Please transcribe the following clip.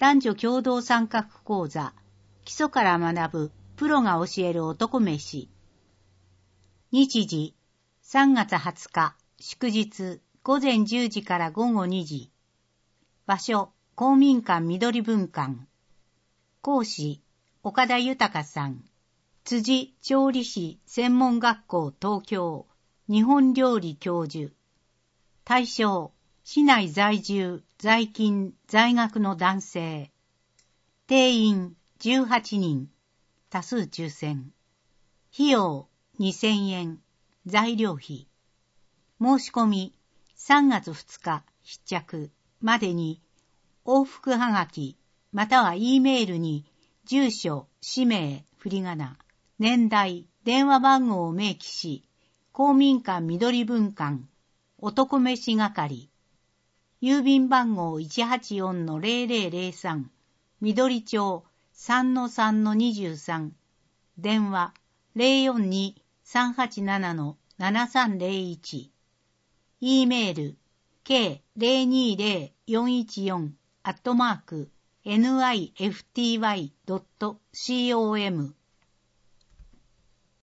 男女共同参画講座、基礎から学ぶプロが教える男飯。日時、3月20日、祝日、午前10時から午後2時。場所、公民館緑文館。講師、岡田豊さん。辻調理師専門学校東京、日本料理教授。対象、市内在住、在勤、在学の男性。定員18人。多数抽選。費用2000円。材料費。申し込み3月2日必着までに往復はがきまたは E メールに住所、氏名、振り仮名、年代、電話番号を明記し、公民館緑文館、男飯係、郵便番号 184-0003、緑町 3-3-23、電話 042-387-7301、E メール k020414@nifty.com